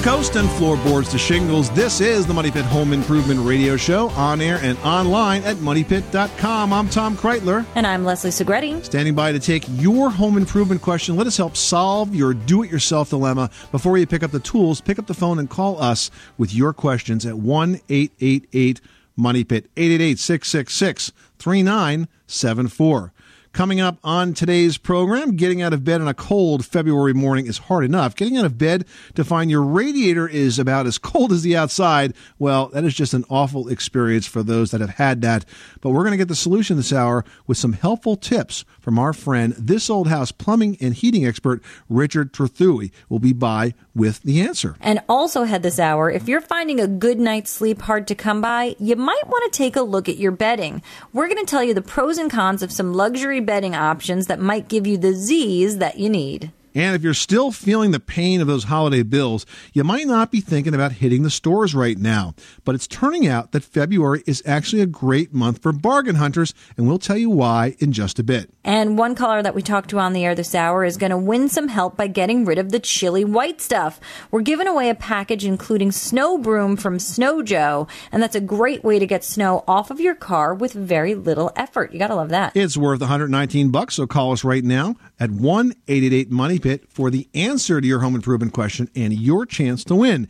coast and floorboards to shingles, this is the Money Pit Home Improvement Radio Show, on air and online at moneypit.com. I'm Tom Kreitler. And I'm Leslie Segretti. Standing by to take your home improvement question. Let us help solve your do-it-yourself dilemma. Before you pick up the tools, pick up the phone and call us with your questions at 1-888-MONEYPIT, 888-666-3974. Coming up on today's program, getting out of bed on a cold February morning is hard enough. Getting out of bed to find your radiator is about as cold as the outside, well, that is just an awful experience for those that have had that. But we're going to get the solution this hour with some helpful tips from our friend, This Old House plumbing and heating expert, Richard Trethewey, will be by with the answer. And also head this hour, if you're finding a good night's sleep hard to come by, you might want to take a look at your bedding. We're going to tell you the pros and cons of some luxury bedding options that might give you the Z's that you need. And if you're still feeling the pain of those holiday bills, you might not be thinking about hitting the stores right now. But it's turning out that February is actually a great month for bargain hunters, and we'll tell you why in just a bit. And one caller that we talked to on the air this hour is going to win some help by getting rid of the chilly white stuff. We're giving away a package including Snow Broom from Snow Joe, and that's a great way to get snow off of your car with very little effort. You got to love that. It's worth $119, so call us right now at 1-888-MONEYPIT for the answer to your home improvement question and your chance to win.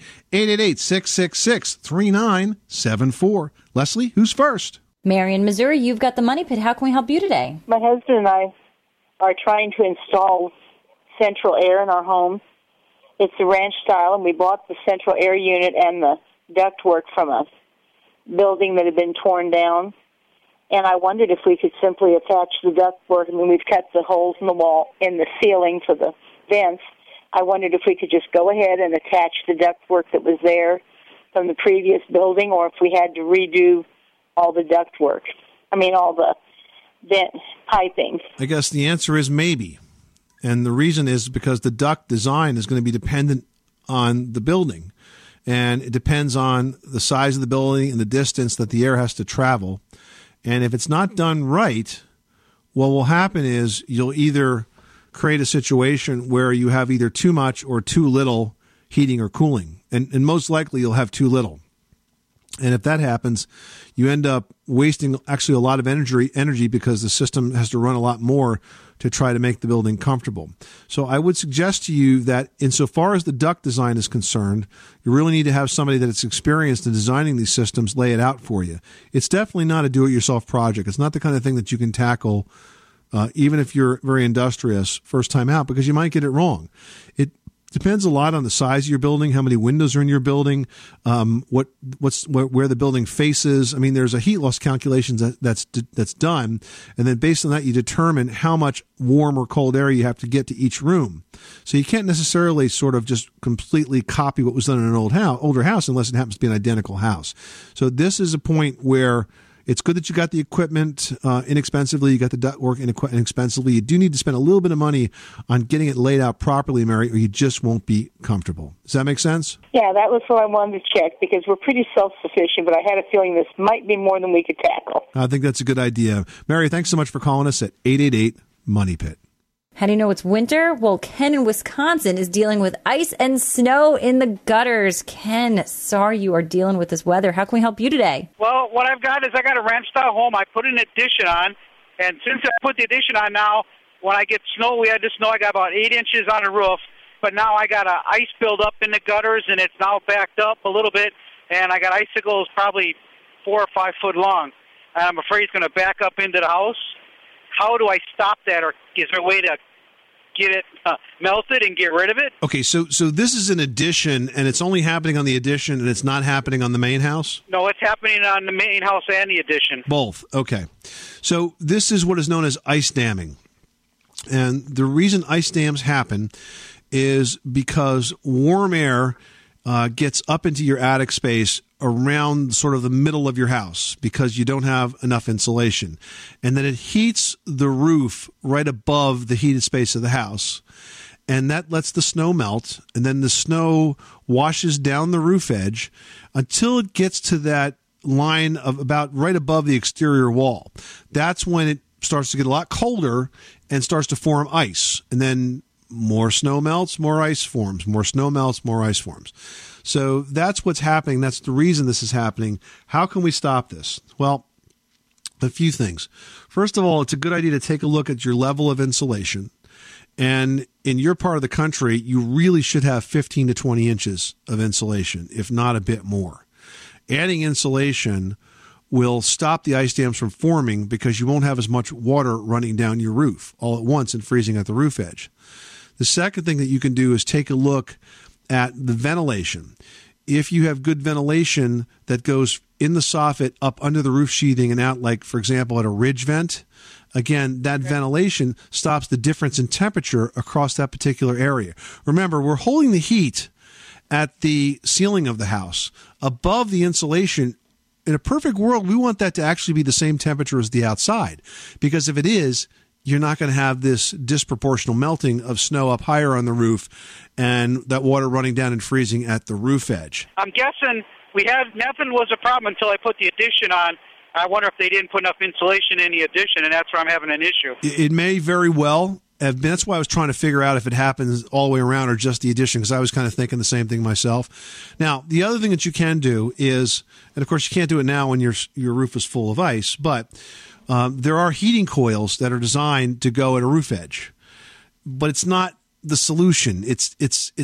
888-666-3974. Leslie, who's first? Mary in Missouri, you've got the Money Pit. How can we help you today? My husband and I are trying to install central air in our home. It's a ranch style, and we bought the central air unit and the ductwork from a building that had been torn down. And I wondered if we could simply attach the ductwork. I mean, we've cut the holes in the wall, in the ceiling for the vents. I wondered if we could just go ahead and attach the ductwork that was there from the previous building, or if we had to redo all the ductwork. I mean, all the vent piping. I guess the answer is maybe. And the reason is because the duct design is going to be dependent on the building. And it depends on the size of the building and the distance that the air has to travel. And if it's not done right, what will happen is you'll either create a situation where you have either too much or too little heating or cooling. And most likely you'll have too little. And if that happens, you end up wasting actually a lot of energy because the system has to run a lot more to try to make the building comfortable. So I would suggest to you that insofar as the duct design is concerned, you really need to have somebody that is experienced in designing these systems lay it out for you. It's definitely not a do-it-yourself project. It's not the kind of thing that you can tackle even if you're very industrious first time out, because you might get it wrong. It depends a lot on the size of your building, how many windows are in your building, where the building faces. I mean, there's a heat loss calculation that's done, and then based on that, you determine how much warm or cold air you have to get to each room. So you can't necessarily sort of just completely copy what was done in an older house unless it happens to be an identical house. So this is a point where it's good that you got the equipment inexpensively. You got the ductwork inexpensively. You do need to spend a little bit of money on getting it laid out properly, Mary, or you just won't be comfortable. Does that make sense? Yeah, that was what I wanted to check, because we're pretty self-sufficient, but I had a feeling this might be more than we could tackle. I think that's a good idea. Mary, thanks so much for calling us at 888-MONEYPIT. How do you know it's winter? Well, Ken in Wisconsin is dealing with ice and snow in the gutters. Ken, sorry you are dealing with this weather. How can we help you today? Well, what I've got is I got a ranch-style home. I put an addition on, and since I put the addition on now, when I get snow, we had the snow, I got about 8 inches on the roof, but now I got ice buildup in the gutters, and it's now backed up a little bit, and I got icicles probably 4 or 5 foot long. And I'm afraid it's going to back up into the house. How do I stop that, or is there a way to get it melted and get rid of it? Okay, so this is an addition, and it's only happening on the addition, and it's not happening on the main house? No, it's happening on the main house and the addition. Both, okay. So this is what is known as ice damming. And the reason ice dams happen is because warm air gets up into your attic space around sort of the middle of your house because you don't have enough insulation. And then it heats the roof right above the heated space of the house. And that lets the snow melt. And then the snow washes down the roof edge until it gets to that line of about right above the exterior wall. That's when it starts to get a lot colder and starts to form ice. And then more snow melts, more ice forms, more snow melts, more ice forms. So that's what's happening. That's the reason this is happening. How can we stop this? Well, a few things. First of all, it's a good idea to take a look at your level of insulation. And in your part of the country, you really should have 15 to 20 inches of insulation, if not a bit more. Adding insulation will stop the ice dams from forming because you won't have as much water running down your roof all at once and freezing at the roof edge. The second thing that you can do is take a look at the ventilation. If you have good ventilation that goes in the soffit up under the roof sheathing and out, like, for example, at a ridge vent, again, that ventilation stops the difference in temperature across that particular area. Remember, we're holding the heat at the ceiling of the house. Above the insulation, in a perfect world, we want that to actually be the same temperature as the outside, because if it is, you're not going to have this disproportional melting of snow up higher on the roof and that water running down and freezing at the roof edge. I'm guessing nothing was a problem until I put the addition on. I wonder if they didn't put enough insulation in the addition, and that's where I'm having an issue. It may very well have been. That's why I was trying to figure out if it happens all the way around or just the addition, because I was kind of thinking the same thing myself. Now, the other thing that you can do is, and of course you can't do it now when your roof is full of ice, but there are heating coils that are designed to go at a roof edge, but it's not the solution. It's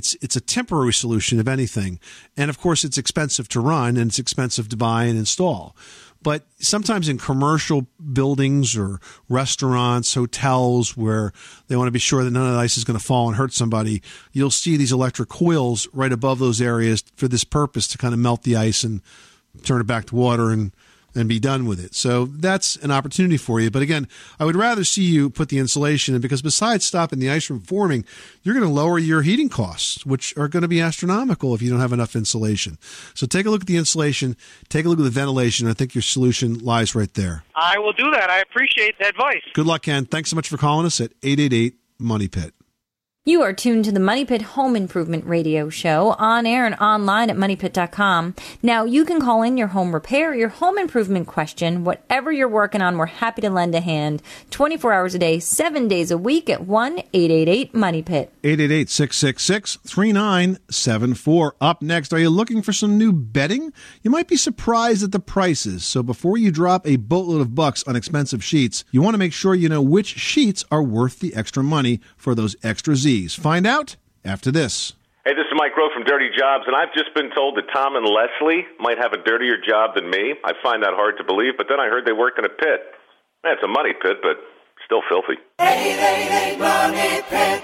a temporary solution, if anything. And of course, it's expensive to run and it's expensive to buy and install. But sometimes in commercial buildings or restaurants, hotels, where they want to be sure that none of the ice is going to fall and hurt somebody, you'll see these electric coils right above those areas for this purpose, to kind of melt the ice and turn it back to water and be done with it. So that's an opportunity for you. But again, I would rather see you put the insulation in, because besides stopping the ice from forming, you're going to lower your heating costs, which are going to be astronomical if you don't have enough insulation. So take a look at the insulation, take a look at the ventilation. I think your solution lies right there. I will do that. I appreciate the advice. Good luck, Ken. Thanks so much for calling us at 888-MONEY-PIT. You are tuned to the Money Pit Home Improvement Radio Show, on air and online at MoneyPit.com. Now, you can call in your home repair, your home improvement question, whatever you're working on. We're happy to lend a hand 24 hours a day, 7 days a week at 1-888-MONEY-PIT. 888-666-3974. Up next, are you looking for some new bedding? You might be surprised at the prices. So before you drop a boatload of bucks on expensive sheets, you want to make sure you know which sheets are worth the extra money for those extra Z's. Find out after this. Hey, this is Mike Rowe from Dirty Jobs, and I've just been told that Tom and Leslie might have a dirtier job than me. I find that hard to believe, but then I heard they worked in a pit. Man, it's a money pit, but still filthy. 888 Money Pit.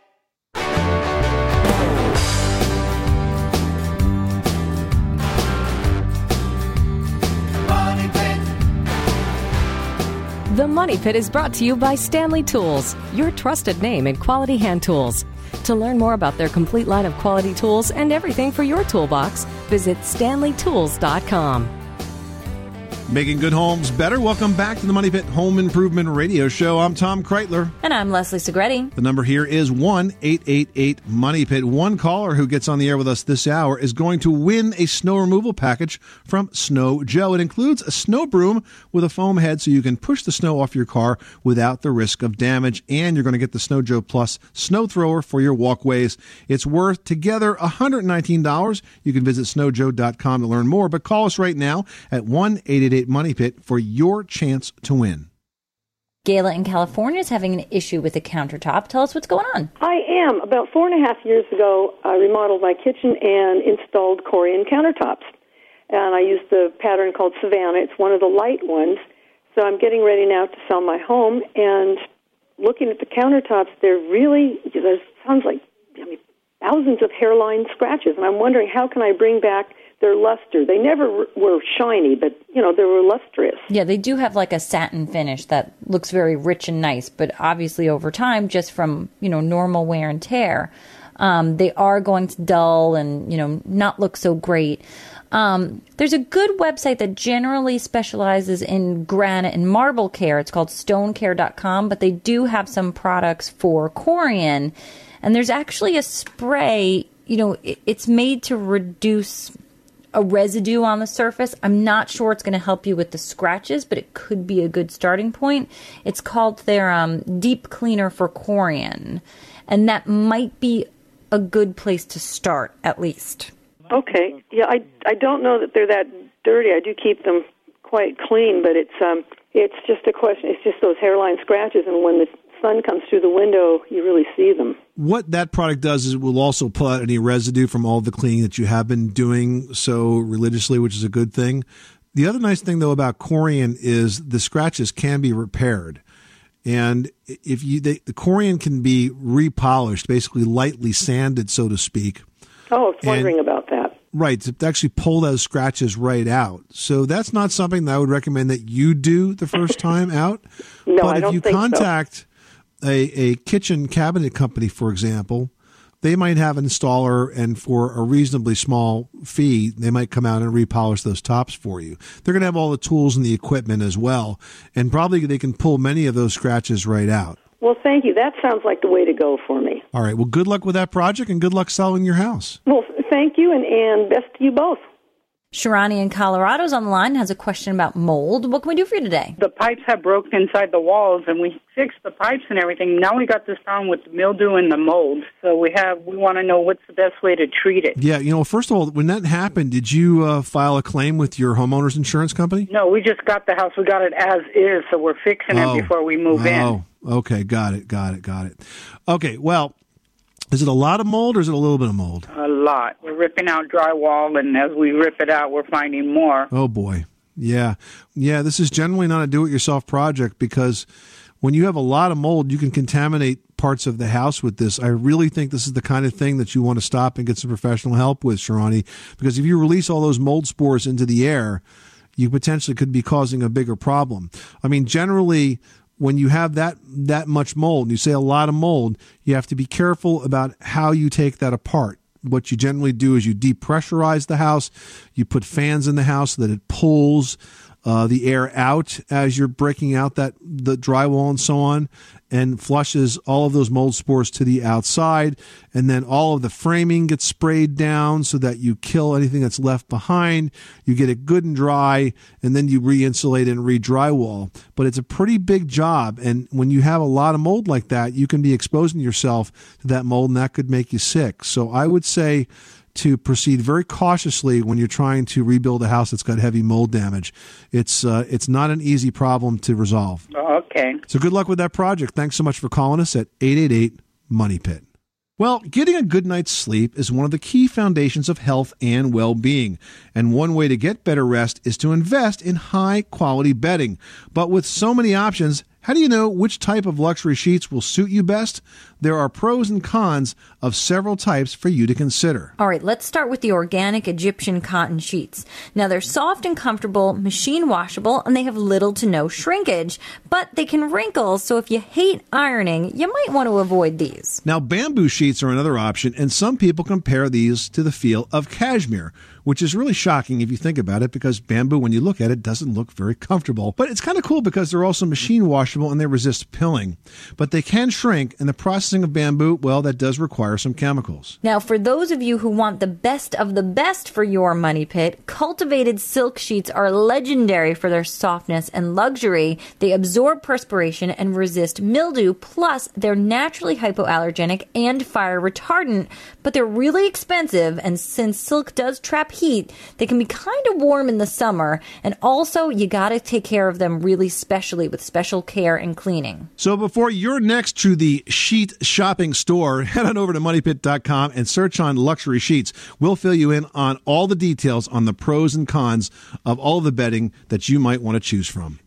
The Money Pit is brought to you by Stanley Tools, your trusted name in quality hand tools. To learn more about their complete line of quality tools and everything for your toolbox, visit StanleyTools.com. Making good homes better. Welcome back to the Money Pit Home Improvement Radio Show. I'm Tom Kreitler. And I'm Leslie Segretti. The number here is 1-888-MONEY-PIT. One caller who gets on the air with us this hour is going to win a snow removal package from Snow Joe. It includes a snow broom with a foam head so you can push the snow off your car without the risk of damage. And you're going to get the Snow Joe Plus snow thrower for your walkways. It's worth together $119. You can visit snowjoe.com to learn more, but call us right now at 1-888-MONEY-PIT for your chance to win. Gayla in California is having an issue with the countertop. Tell us what's going on. I am. About 4.5 years ago, I remodeled my kitchen and installed Corian countertops. And I used the pattern called Savannah. It's one of the light ones. So I'm getting ready now to sell my home. And looking at the countertops, there sounds like thousands of hairline scratches. And I'm wondering, how can I bring back their luster? They never were shiny, but, they were lustrous. Yeah, they do have like a satin finish that looks very rich and nice, but obviously over time, just from, normal wear and tear, they are going to dull and, not look so great. There's a good website that generally specializes in granite and marble care. It's called stonecare.com, but they do have some products for Corian. And there's actually a spray, it's made to reduce a residue on the surface. I'm not sure it's going to help you with the scratches, but it could be a good starting point. It's called their Deep Cleaner for Corian, and that might be a good place to start, at least. Okay. Yeah, I don't know that they're that dirty. I do keep them quite clean, but it's just a question. It's just those hairline scratches, and when the sun comes through the window, you really see them. What that product does is it will also pull out any residue from all the cleaning that you have been doing so religiously, which is a good thing. The other nice thing, though, about Corian is the scratches can be repaired. And if the Corian can be repolished, basically lightly sanded, so to speak. Oh, I was wondering about that. Right, to actually pull those scratches right out. So that's not something that I would recommend that you do the first time out. No, but I don't if you think contact a kitchen cabinet company, for example, they might have an installer, and for a reasonably small fee, they might come out and repolish those tops for you. They're going to have all the tools and the equipment as well, and probably they can pull many of those scratches right out. Well, thank you. That sounds like the way to go for me. All right. Well, good luck with that project, and good luck selling your house. Well, thank you, and best to you both. Sharani in Colorado's on the line, has a question about mold. What can we do for you today? The pipes have broken inside the walls, and we fixed the pipes and everything. Now we got this problem with the mildew and the mold. So we want to know what's the best way to treat it. Yeah, first of all, when that happened, did you file a claim with your homeowner's insurance company? No, we just got the house. We got it as is, so we're fixing it before we move in. Oh, okay, got it. Okay, well, is it a lot of mold or is it a little bit of mold? A lot. We're ripping out drywall, and as we rip it out, we're finding more. Oh, boy. Yeah, this is generally not a do-it-yourself project, because when you have a lot of mold, you can contaminate parts of the house with this. I really think this is the kind of thing that you want to stop and get some professional help with, Sharani, because if you release all those mold spores into the air, you potentially could be causing a bigger problem. I mean, generally, when you have that much mold, and you say a lot of mold, you have to be careful about how you take that apart. What you generally do is you depressurize the house. You put fans in the house so that it pulls the air out as you're breaking out the drywall and so on, and flushes all of those mold spores to the outside. And then all of the framing gets sprayed down so that you kill anything that's left behind. You get it good and dry, and then you re-insulate and re-drywall. But it's a pretty big job, and when you have a lot of mold like that, you can be exposing yourself to that mold, and that could make you sick. So I would say to proceed very cautiously when you're trying to rebuild a house that's got heavy mold damage. It's not an easy problem to resolve. Okay. So good luck with that project. Thanks so much for calling us at 888-MONEY-PIT. Well, getting a good night's sleep is one of the key foundations of health and well-being. And one way to get better rest is to invest in high-quality bedding. But with so many options, how do you know which type of luxury sheets will suit you best? There are pros and cons of several types for you to consider. All right, let's start with the organic Egyptian cotton sheets. Now, they're soft and comfortable, machine washable, and they have little to no shrinkage, but they can wrinkle, so if you hate ironing, you might want to avoid these. Now, bamboo sheets are another option, and some people compare these to the feel of cashmere, which is really shocking if you think about it, because bamboo, when you look at it, doesn't look very comfortable. But it's kind of cool because they're also machine washable and they resist pilling. But they can shrink, and the processing of bamboo, well, that does require some chemicals. Now, for those of you who want the best of the best for your money pit, cultivated silk sheets are legendary for their softness and luxury. They absorb perspiration and resist mildew, plus they're naturally hypoallergenic and fire retardant, but they're really expensive, and since silk does trap heat, they can be kind of warm in the summer, and also you gotta take care of them really specially with special care and cleaning. So before you're next to the sheet shopping store, head on over to moneypit.com and search on luxury sheets. We'll fill you in on all the details on the pros and cons of all the bedding that you might want to choose from.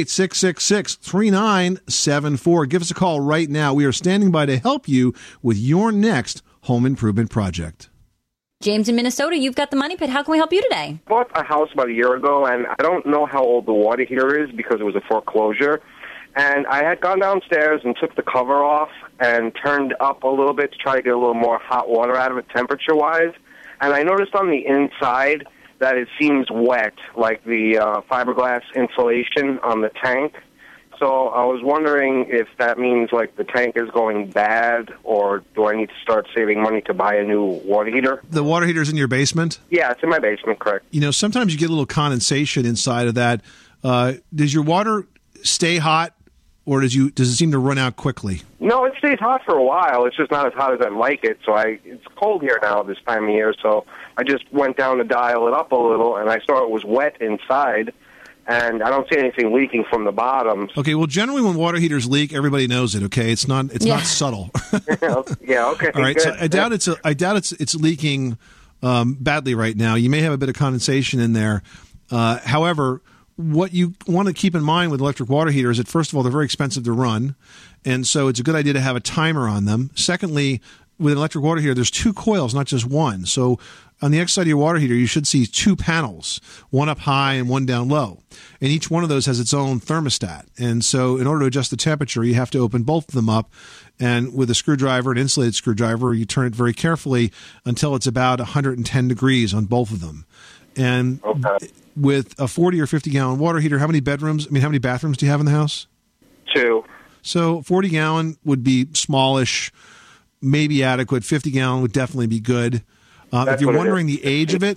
888-666-3974. Give us a call right now. We are standing by to help you with your next home improvement project. James in Minnesota, you've got the money pit. How can we help you today? I bought a house about a year ago, and I don't know how old the water heater is because it was a foreclosure. And I had gone downstairs and took the cover off and turned up a little bit to try to get a little more hot water out of it temperature-wise. And I noticed on the inside that it seems wet, like the fiberglass insulation on the tank. so I was wondering if that means like the tank is going bad, or do I need to start saving money to buy a new water heater? The water heater's in your basement? Yeah, it's in my basement, correct. You know, sometimes you get a little condensation inside of that. Does your water stay hot, or does it seem to run out quickly? No, it stays hot for a while. It's just not as hot as I'd like it. So it's cold here now this time of year, so I just went down to dial it up a little, and I saw it was wet inside, and I don't see anything leaking from the bottom. Okay, well, generally when water heaters leak, everybody knows it. Okay, it's not subtle. Yeah, okay. All right, good. so I doubt it's leaking badly right now. You may have a bit of condensation in there. However, what you want to keep in mind with electric water heaters is that, first of all, they're very expensive to run, and so it's a good idea to have a timer on them. Secondly, with an electric water heater, there's 2 coils, not just one. So on the X side of your water heater, you should see 2 panels, one up high and one down low. And each one of those has its own thermostat. And so in order to adjust the temperature, you have to open both of them up. And with a screwdriver, an insulated screwdriver, you turn it very carefully until it's about 110 degrees on both of them. And with a 40 or 50-gallon water heater, how many bathrooms do you have in the house? 2. So 40-gallon would be smallish, maybe adequate. 50-gallon would definitely be good. If you're wondering the age of it,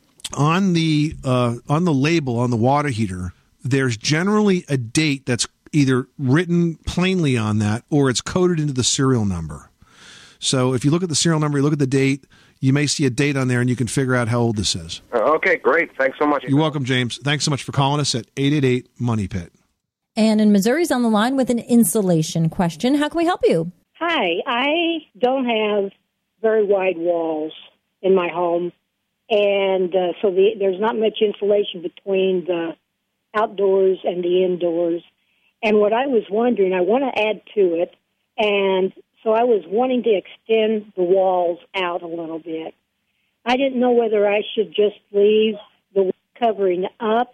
on the label on the water heater, there's generally a date that's either written plainly on that or it's coded into the serial number. So if you look at the serial number, you look at the date, you may see a date on there and you can figure out how old this is. Okay, great. Thanks so much. You're welcome, James. Thanks so much for calling us at 888-MONEY-PIT. Ann in Missouri's on the line with an insulation question. How can we help you? Hi, I don't have very wide walls in my home, and so there's not much insulation between the outdoors and the indoors. And what I was wondering, I want to add to it, and so I was wanting to extend the walls out a little bit. I didn't know whether I should just leave the covering up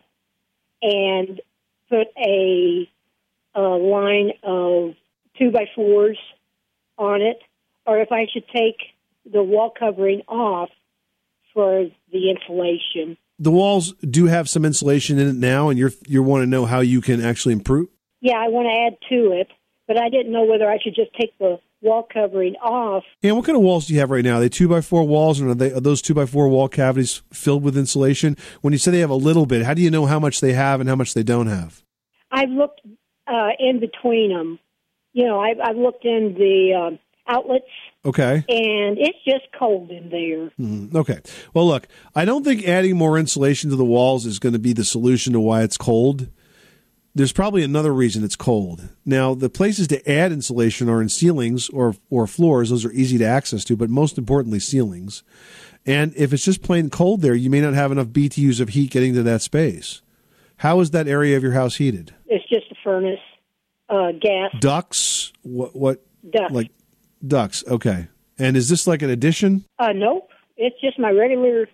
and put a line of 2x4s on it, or if I should take the wall covering off for the insulation. The walls do have some insulation in it now, and you want to know how you can actually improve? Yeah, I want to add to it, but I didn't know whether I should just take the wall covering off. And what kind of walls do you have right now? Are they 2x4 walls, and are those 2x4 wall cavities filled with insulation? When you say they have a little bit, how do you know how much they have and how much they don't have? I've looked in between them. You know, I've looked in the outlets. Okay. And it's just cold in there. Okay. Well, look, I don't think adding more insulation to the walls is going to be the solution to why it's cold. There's probably another reason it's cold. Now, the places to add insulation are in ceilings or floors. Those are easy to access to, but most importantly, ceilings. And if it's just plain cold there, you may not have enough BTUs of heat getting to that space. How is that area of your house heated? It's just a furnace, gas. Ducts? What? Ducts. Like ducts, okay. And is this like an addition? Nope. It's just my regular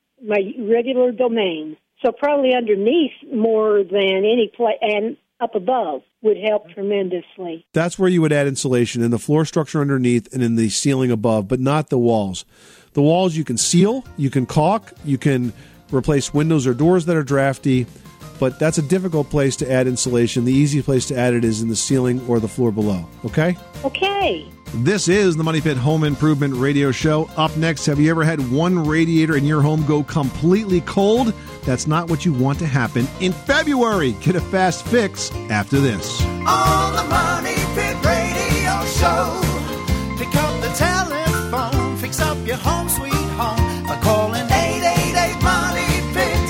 domain. So probably underneath more than any place, and up above would help tremendously. That's where you would add insulation, in the floor structure underneath and in the ceiling above, but not the walls. The walls you can seal, you can caulk, you can replace windows or doors that are drafty, but that's a difficult place to add insulation. The easy place to add it is in the ceiling or the floor below, okay? Okay. This is the Money Pit Home Improvement Radio Show. Up next, have you ever had one radiator in your home go completely cold? That's not what you want to happen in February. Get a fast fix after this. On the Money Pit Radio Show. Pick up the telephone, fix up your home sweet home by calling 888-MONEY-PIT.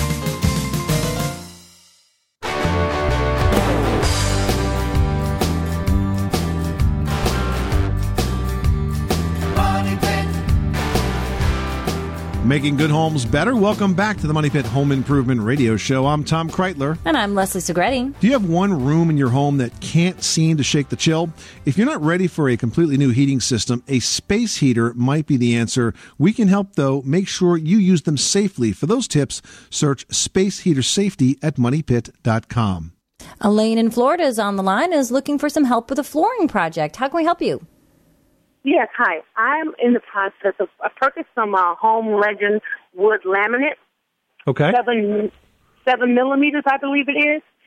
Making good homes better. Welcome back to the Money Pit Home Improvement Radio Show. I'm Tom Kreitler. And I'm Leslie Segretti. Do you have one room in your home that can't seem to shake the chill? If you're not ready for a completely new heating system, a space heater might be the answer. We can help, though. Make sure you use them safely. For those tips, search Space Heater Safety at MoneyPit.com. Elaine in Florida is on the line and is looking for some help with a flooring project. How can we help you? Yes, hi. I'm in the process of purchasing some Home Legend wood laminate. Okay. 7 millimeters, I believe it is.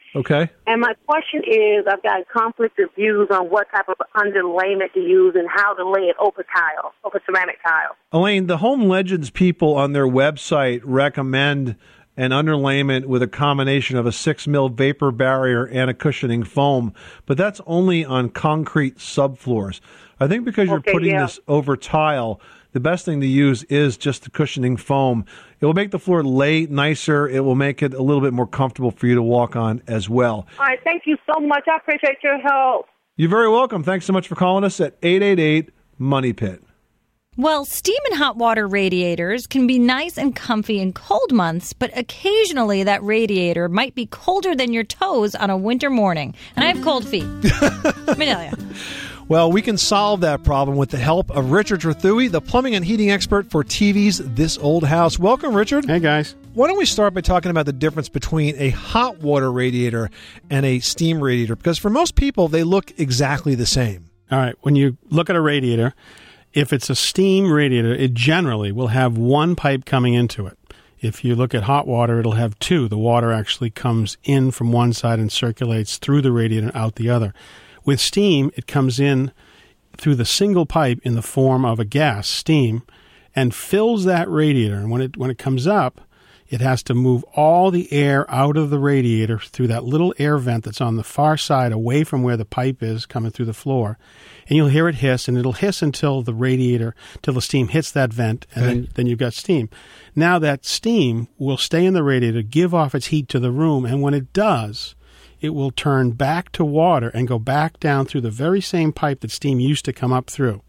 Okay. And my question is, I've got conflict of views on what type of underlayment to use and how to lay it over ceramic tile. Elaine, the Home Legends people on their website recommend an underlayment with a combination of a 6 mil vapor barrier and a cushioning foam, but that's only on concrete subfloors. I think because you're putting this over tile, the best thing to use is just the cushioning foam. It will make the floor lay nicer. It will make it a little bit more comfortable for you to walk on as well. All right, thank you so much. I appreciate your help. You're very welcome. Thanks so much for calling us at 888-MONEY-PIT. Well, steam and hot water radiators can be nice and comfy in cold months, but occasionally that radiator might be colder than your toes on a winter morning. And I have cold feet. Let me tell you. Well, we can solve that problem with the help of Richard Trethewey, the plumbing and heating expert for TV's This Old House. Welcome, Richard. Hey, guys. Why don't we start by talking about the difference between a hot water radiator and a steam radiator? Because for most people, they look exactly the same. All right. When you look at a radiator, if it's a steam radiator, it generally will have one pipe coming into it. If you look at hot water, it'll have two. The water actually comes in from one side and circulates through the radiator and out the other. With steam, it comes in through the single pipe in the form of a gas, steam, and fills that radiator. And when it comes up, it has to move all the air out of the radiator through that little air vent that's on the far side away from where the pipe is coming through the floor. And you'll hear it hiss, and it'll hiss until the steam hits that vent, and then you've got steam. Now that steam will stay in the radiator, give off its heat to the room, and when it does, it will turn back to water and go back down through the very same pipe that steam used to come up through.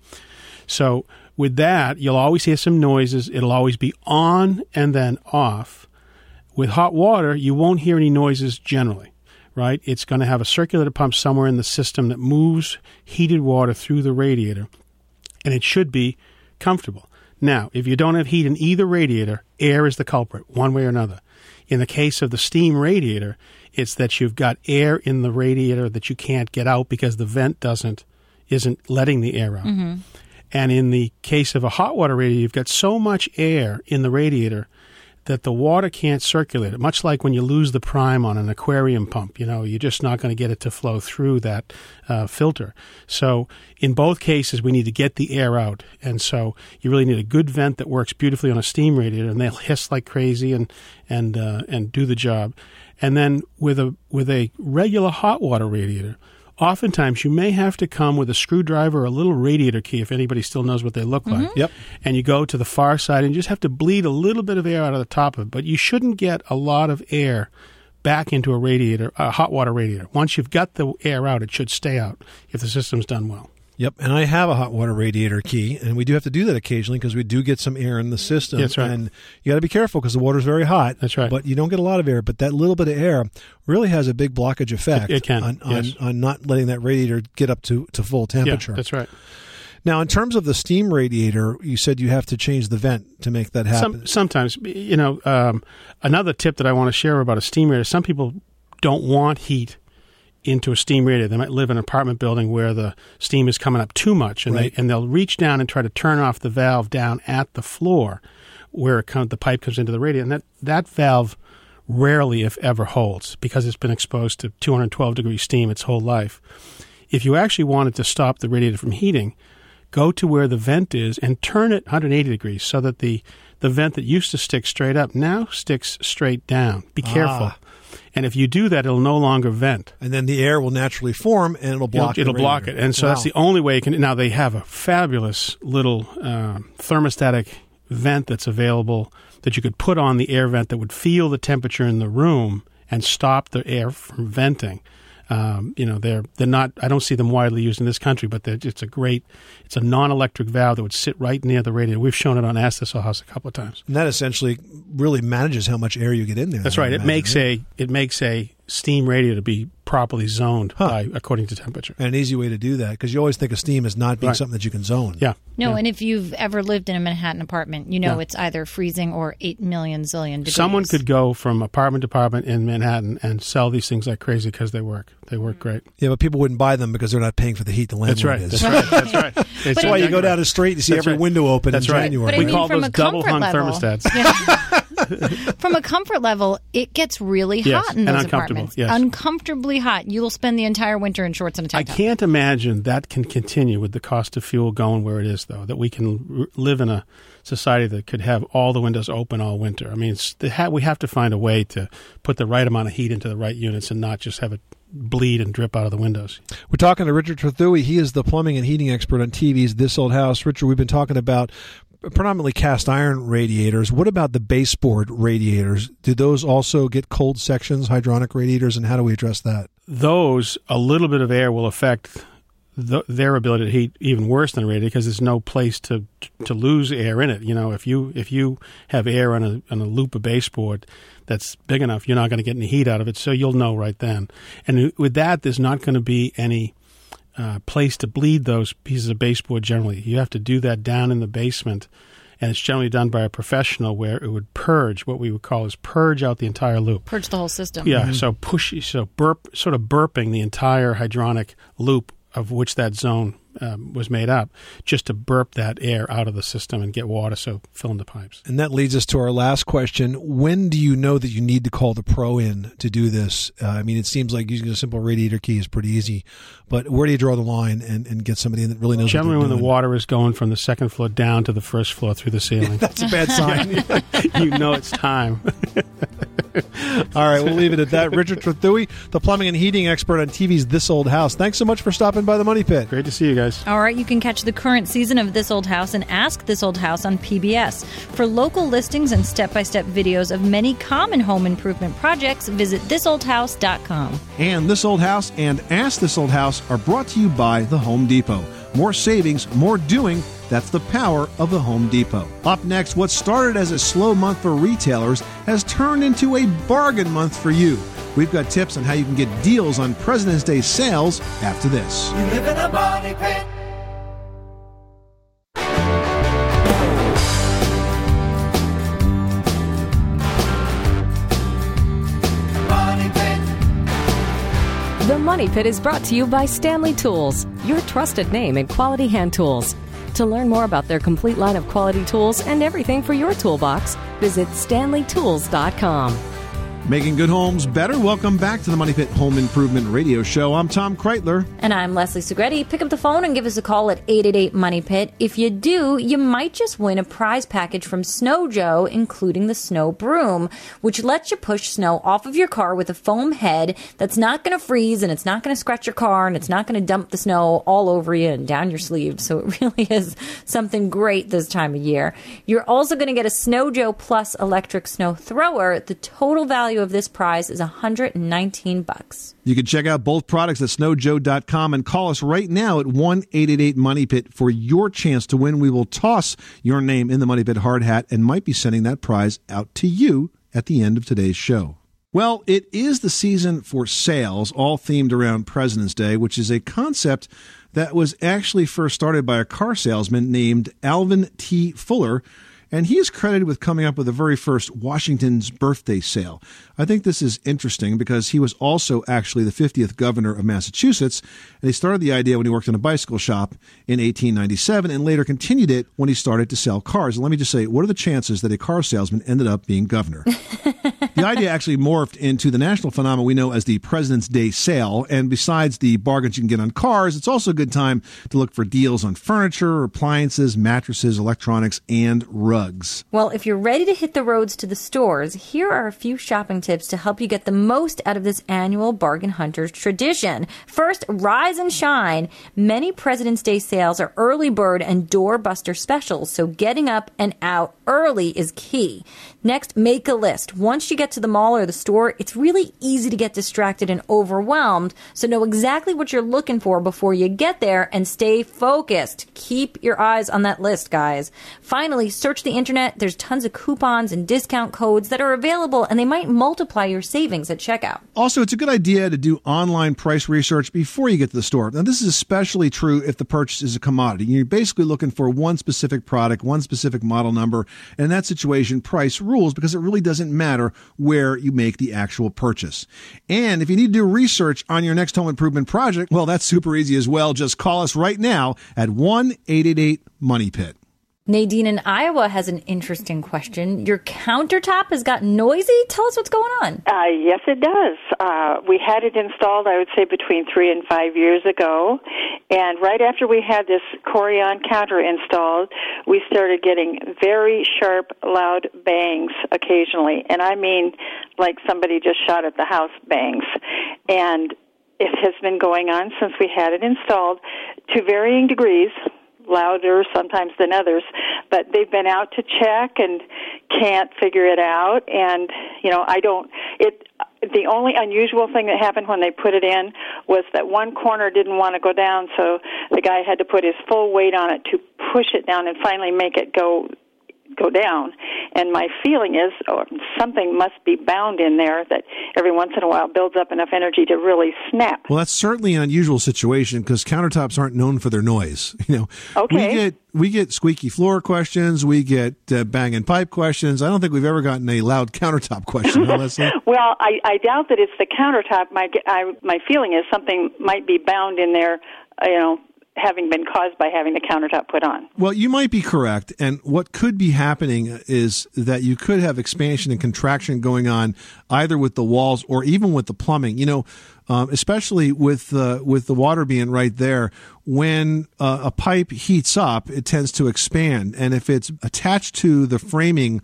So with that, you'll always hear some noises. It'll always be on and then off. With hot water, you won't hear any noises generally, right? It's going to have a circulator pump somewhere in the system that moves heated water through the radiator, and it should be comfortable. Now, if you don't have heat in either radiator, air is the culprit, one way or another. In the case of the steam radiator, it's that you've got air in the radiator that you can't get out because the vent isn't letting the air out. Mm-hmm. And in the case of a hot water radiator, you've got so much air in the radiator that the water can't circulate it, much like when you lose the prime on an aquarium pump. You're just not going to get it to flow through that filter. So in both cases, we need to get the air out. And so you really need a good vent that works beautifully on a steam radiator, and they'll hiss like crazy and do the job. And then with a regular hot water radiator, oftentimes you may have to come with a screwdriver or a little radiator key, if anybody still knows what they look like. Yep. And you go to the far side and you just have to bleed a little bit of air out of the top of it. But you shouldn't get a lot of air back into a hot water radiator. Once you've got the air out, it should stay out if the system's done well. Yep, and I have a hot water radiator key, and we do have to do that occasionally because we do get some air in the system. That's right. And you got to be careful because the water's very hot. That's right. But you don't get a lot of air. But that little bit of air really has a big blockage effect it can, on not letting that radiator get up to full temperature. Yeah, that's right. Now, in terms of the steam radiator, you said you have to change the vent to make that happen. Sometimes, another tip that I want to share about a steam radiator, some people don't want heat into a steam radiator. They might live in an apartment building where the steam is coming up too much, and they'll reach down and try to turn off the valve down at the floor where the pipe comes into the radiator. And that valve rarely, if ever, holds because it's been exposed to 212-degree steam its whole life. If you actually wanted to stop the radiator from heating, go to where the vent is and turn it 180 degrees so that the vent that used to stick straight up now sticks straight down. Be careful. And if you do that, it'll no longer vent. And then the air will naturally form, and it'll block It'll block it. And so that's the only way you can... Now, they have a fabulous little thermostatic vent that's available that you could put on the air vent that would feel the temperature in the room and stop the air from venting. They're not... I don't see them widely used in this country, but it's a non-electric valve that would sit right near the radiator. We've shown it on Ask This Old House a couple of times. And that essentially really manages how much air you get in there. That's right. It makes a steam radiator to be properly zoned according to temperature. And an easy way to do that, because you always think of steam as not being something that you can zone. Yeah. No, and if you've ever lived in a Manhattan apartment, it's either freezing or 8 million zillion degrees. Someone could go from apartment to apartment in Manhattan and sell these things like crazy because they work. They work great. Yeah, but people wouldn't buy them because they're not paying for the heat the landlord is. That's right. That's why you go down the street and see every window open in January. We call those double-hung thermostats. from a comfort level, it gets really Yes, hot in and those uncomfortable, apartments. yes. Uncomfortably hot. You will spend the entire winter in shorts and a I tank top. can't imagine that can continue with the cost of fuel going where it is, though, that we can live in a society that could have all the windows open all winter. I mean, we have to find a way to put the right amount of heat into the right units and not just have it bleed and drip out of the windows. We're talking to Richard Trethewey. He is the plumbing and heating expert on TV's This Old House. Richard, we've been talking about predominantly cast iron radiators. What about the baseboard radiators? Do those also get cold sections, hydronic radiators, and how do we address that? Those, a little bit of air will affect their ability to heat even worse than a radiator because there's no place to lose air in it. You know, if you have air on a loop of baseboard that's big enough, you're not going to get any heat out of it, so you'll know right then. And with that, there's not going to be any place to bleed those pieces of baseboard generally. You have to do that down in the basement, and it's generally done by a professional where it would purge, what we would call is purge out the entire loop. Purge the whole system. Yeah, so burping the entire hydronic loop of which that zone was made up, just to burp that air out of the system and get water, so fill in the pipes. And that leads us to our last question. When do you know that you need to call the pro in to do this? I mean, it seems like using a simple radiator key is pretty easy, but where do you draw the line and get somebody in that really knows Generally, what they're when doing? the water is going from the second floor down to the first floor through the ceiling. That's a bad sign. You know it's time. All right, we'll leave it at that. Richard Trethewey, the plumbing and heating expert on TV's This Old House. Thanks so much for stopping by the Money Pit. Great to see you guys. All right, you can catch the current season of This Old House and Ask This Old House on PBS. For local listings and step-by-step videos of many common home improvement projects, visit thisoldhouse.com. And This Old House and Ask This Old House are brought to you by the Home Depot. More savings, more doing. That's the power of the Home Depot. Up next, what started as a slow month for retailers has turned into a bargain month for you. We've got tips on how you can get deals on President's Day sales after this. You live in a money pit. The Money Pit is brought to you by Stanley Tools, your trusted name in quality hand tools. To learn more about their complete line of quality tools and everything for your toolbox, visit StanleyTools.com. Making good homes better. Welcome back to the Money Pit Home Improvement Radio Show. I'm Tom Kreitler. And I'm Leslie Segretti. Pick up the phone and give us a call at 888-MONEY-PIT. If you do, you might just win a prize package from Snow Joe, including the Snow Broom, which lets you push snow off of your car with a foam head that's not going to freeze, and it's not going to scratch your car, and it's not going to dump the snow all over you and down your sleeve. So it really is something great this time of year. You're also going to get a Snow Joe Plus electric snow thrower. The total value of this prize is $119. You can check out both products at snowjoe.com and call us right now at 1-888-MONEY-PIT for your chance to win. We will toss your name in the Money Pit hard hat and might be sending that prize out to you at the end of today's show. Well, it is the season for sales, all themed around President's Day, which is a concept that was actually first started by a car salesman named Alvin T. Fuller, and he is credited with coming up with the very first Washington's birthday sale. I think this is interesting because he was also actually the 50th governor of Massachusetts, and he started the idea when he worked in a bicycle shop in 1897 and later continued it when he started to sell cars. And let me just say, what are the chances that a car salesman ended up being governor? The idea actually morphed into the national phenomenon we know as the President's Day sale, and besides the bargains you can get on cars, it's also a good time to look for deals on furniture, appliances, mattresses, electronics, and rugs. Well, if you're ready to hit the roads to the stores, here are a few shopping tips to help you get the most out of this annual Bargain Hunters tradition. First, rise and shine. Many President's Day sales are early bird and doorbuster specials, so getting up and out early is key. Next, make a list. Once you get to the mall or the store, it's really easy to get distracted and overwhelmed, so know exactly what you're looking for before you get there and stay focused. Keep your eyes on that list, guys. Finally, search the internet. There's tons of coupons and discount codes that are available, and they might multiply your savings at checkout. Also, it's a good idea to do online price research before you get to the store. Now, this is especially true if the purchase is a commodity. You're basically looking for one specific product, one specific model number, and in that situation, price rules because it really doesn't matter where you make the actual purchase. And if you need to do research on your next home improvement project, well, that's super easy as well. Just call us right now at 1-888-MONEY-PIT. Nadine in Iowa has an interesting question. Your countertop has gotten noisy? Tell us what's going on. Yes, it does. We had it installed, I would say, between 3 and 5 years ago. And right after we had this Corian counter installed, we started getting very sharp, loud bangs occasionally. And I mean like somebody just shot at the house bangs. And it has been going on since we had it installed to varying degrees, louder sometimes than others, but they've been out to check and can't figure it out. And, the only unusual thing that happened when they put it in was that one corner didn't want to go down, so the guy had to put his full weight on it to push it down and finally make it go down. And my feeling is something must be bound in there that every once in a while builds up enough energy to really snap. Well, that's certainly an unusual situation because countertops aren't known for their noise. Okay. We get squeaky floor questions. We get banging pipe questions. I don't think we've ever gotten a loud countertop question, huh, Leslie? Well, I doubt that it's the countertop. My feeling is something might be bound in there, having been caused by having the countertop put on. Well, you might be correct. And what could be happening is that you could have expansion and contraction going on either with the walls or even with the plumbing. Especially with the water being right there, when a pipe heats up, it tends to expand. And if it's attached to the framing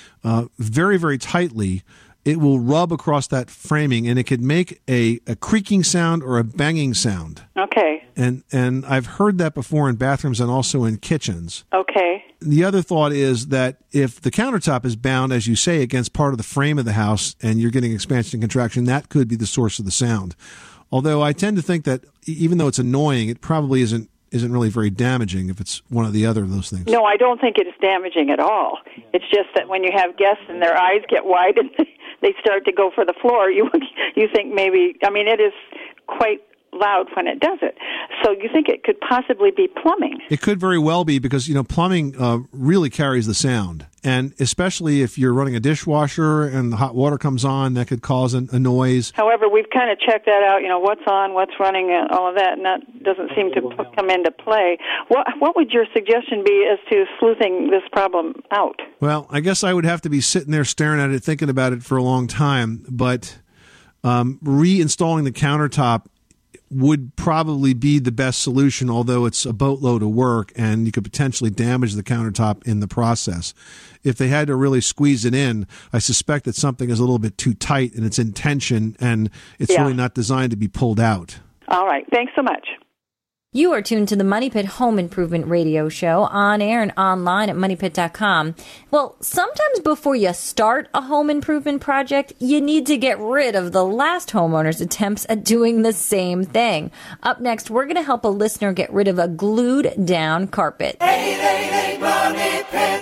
very, very tightly, it will rub across that framing, and it could make a creaking sound or a banging sound. Okay. And I've heard that before in bathrooms and also in kitchens. Okay. The other thought is that if the countertop is bound, as you say, against part of the frame of the house and you're getting expansion and contraction, that could be the source of the sound. Although I tend to think that even though it's annoying, it probably isn't really very damaging if it's one or the other of those things. No, I don't think it is damaging at all. It's just that when you have guests and their eyes get wide and they start to go for the floor, you think maybe, it is quite loud when it does it. So you think it could possibly be plumbing? It could very well be because, plumbing really carries the sound. And especially if you're running a dishwasher and the hot water comes on, that could cause a noise. However, we've kind of checked that out, what's on, what's running, and all of that, and that doesn't seem to come into play. What would your suggestion be as to sleuthing this problem out? Well, I guess I would have to be sitting there staring at it, thinking about it for a long time. But reinstalling the countertop would probably be the best solution, although it's a boatload of work and you could potentially damage the countertop in the process. If they had to really squeeze it in, I suspect that something is a little bit too tight and it's in tension and it's really not designed to be pulled out. All right. Thanks so much. You are tuned to the Money Pit Home Improvement Radio Show on air and online at moneypit.com. Well, sometimes before you start a home improvement project, you need to get rid of the last homeowner's attempts at doing the same thing. Up next, we're going to help a listener get rid of a glued down carpet. 888 Money Pit.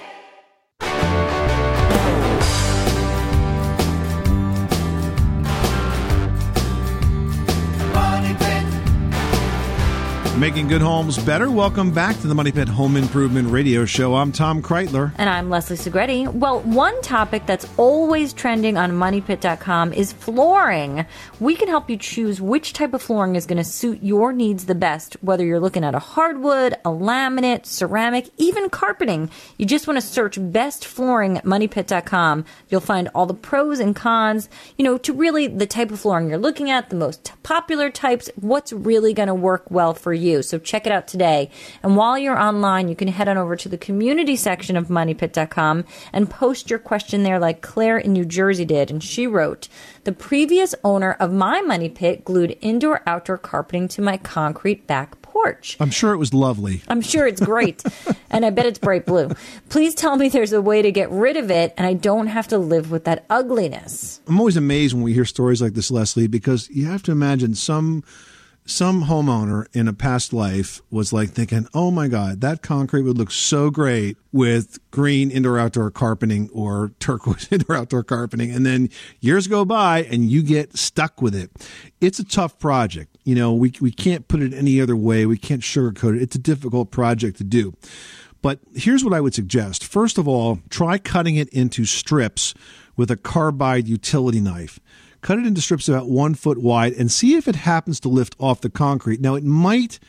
Making good homes better. Welcome back to the Money Pit Home Improvement Radio Show. I'm Tom Kreitler. And I'm Leslie Segretti. Well, one topic that's always trending on moneypit.com is flooring. We can help you choose which type of flooring is going to suit your needs the best, whether you're looking at a hardwood, a laminate, ceramic, even carpeting. You just want to search best flooring at moneypit.com. You'll find all the pros and cons, to really the type of flooring you're looking at, the most popular types, what's really going to work well for you. So check it out today. And while you're online, you can head on over to the community section of moneypit.com and post your question there like Claire in New Jersey did. And she wrote, the previous owner of my money pit glued indoor-outdoor carpeting to my concrete back porch. I'm sure it was lovely. I'm sure it's great. And I bet it's bright blue. Please tell me there's a way to get rid of it and I don't have to live with that ugliness. I'm always amazed when we hear stories like this, Leslie, because you have to imagine some homeowner in a past life was like thinking, oh my God, that concrete would look so great with green indoor-outdoor carpeting or turquoise indoor-outdoor carpeting. And then years go by and you get stuck with it. It's a tough project. We can't put it any other way. We can't sugarcoat it. It's a difficult project to do. But here's what I would suggest. First of all, try cutting it into strips with a carbide utility knife. Cut it into strips about 1 foot wide and see if it happens to lift off the concrete. Now, it might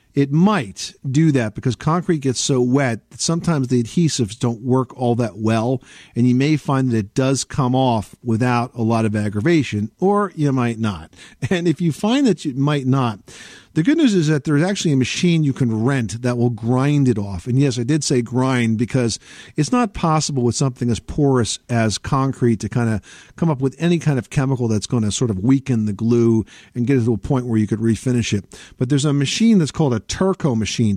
it might do that because concrete gets so wet that sometimes the adhesives don't work all that well, and you may find that it does come off without a lot of aggravation, or you might not. And if you find that you might not, the good news is that there's actually a machine you can rent that will grind it off. And yes, I did say grind because it's not possible with something as porous as concrete to kind of come up with any kind of chemical that's going to sort of weaken the glue and get it to a point where you could refinish it. But there's a machine that's called a Terco machine,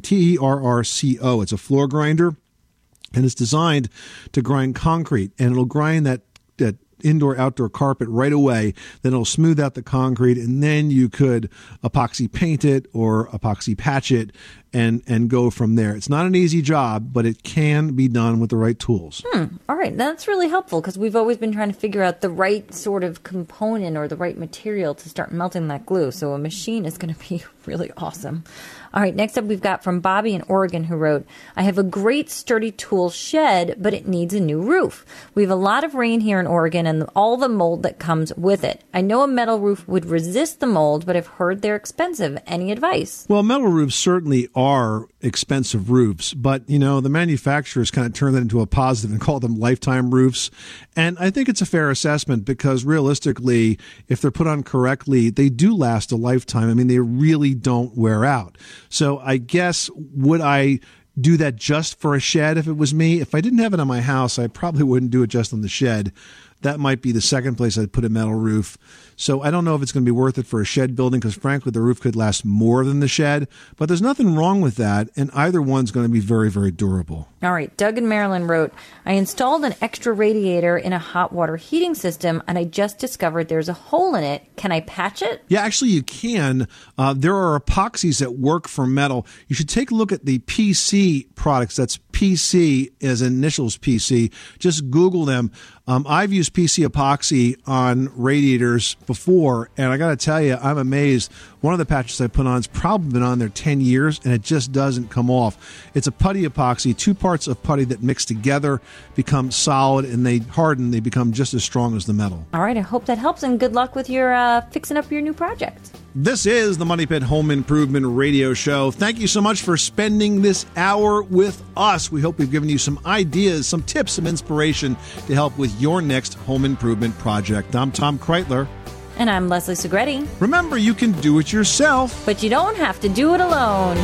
Terrco. It's a floor grinder, and it's designed to grind concrete, and it'll grind that indoor-outdoor carpet right away. Then it'll smooth out the concrete, and then you could epoxy paint it or epoxy patch it and go from there. It's not an easy job, but it can be done with the right tools. All right. That's really helpful because we've always been trying to figure out the right sort of component or the right material to start melting that glue. So a machine is going to be really awesome. All right, next up we've got from Bobby in Oregon who wrote, I have a great sturdy tool shed, but it needs a new roof. We have a lot of rain here in Oregon and all the mold that comes with it. I know a metal roof would resist the mold, but I've heard they're expensive. Any advice? Well, metal roofs certainly are expensive roofs, but, you know, the manufacturers kind of turn that into a positive and call them lifetime roofs. And I think it's a fair assessment because realistically, if they're put on correctly, they do last a lifetime. I mean, they really don't wear out. So I guess, would I do that just for a shed if it was me? If I didn't have it on my house, I probably wouldn't do it just on the shed. That might be the second place I'd put a metal roof. So I don't know if it's going to be worth it for a shed building because, frankly, the roof could last more than the shed. But there's nothing wrong with that, and either one's going to be very, very durable. All right. Doug in Maryland wrote, I installed an extra radiator in a hot water heating system, and I just discovered there's a hole in it. Can I patch it? Yeah, actually, you can. There are epoxies that work for metal. You should take a look at the PC products. That's PC as initials PC. Just Google them. I've used PC epoxy on radiators before, and I got to tell you, I'm amazed. One of the patches I put on has probably been on there 10 years, and it just doesn't come off. It's a putty epoxy. 2 parts of putty that mix together become solid, and they harden. They become just as strong as the metal. All right, I hope that helps, and good luck with your fixing up your new project. This is the Money Pit Home Improvement Radio Show. Thank you so much for spending this hour with us. We hope we've given you some ideas, some tips, some inspiration to help with your next home improvement project. I'm Tom Kreitler. And I'm Leslie Segretti. Remember, you can do it yourself, but you don't have to do it alone.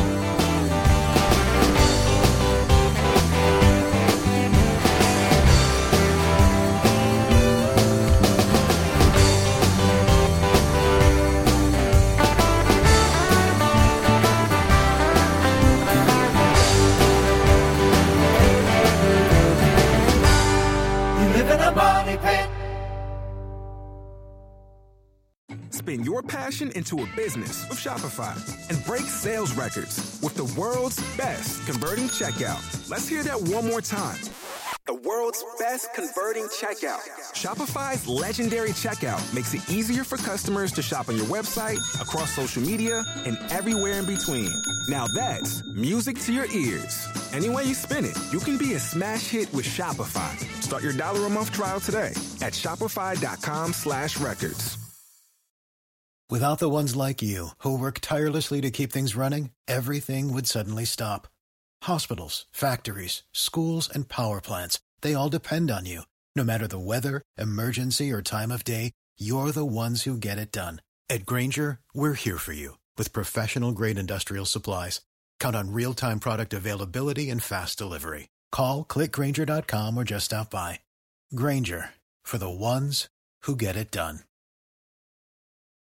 Spin your passion into a business with Shopify and break sales records with the world's best converting checkout. Let's hear that one more time. The world's best converting checkout. Shopify's legendary checkout makes it easier for customers to shop on your website, across social media, and everywhere in between. Now that's music to your ears. Any way you spin it, you can be a smash hit with Shopify. Start your $1 a month trial today at shopify.com/records. Without the ones like you, who work tirelessly to keep things running, everything would suddenly stop. Hospitals, factories, schools, and power plants, they all depend on you. No matter the weather, emergency, or time of day, you're the ones who get it done. At Grainger, we're here for you with professional-grade industrial supplies. Count on real-time product availability and fast delivery. Call, click Grainger.com, or just stop by. Grainger, for the ones who get it done.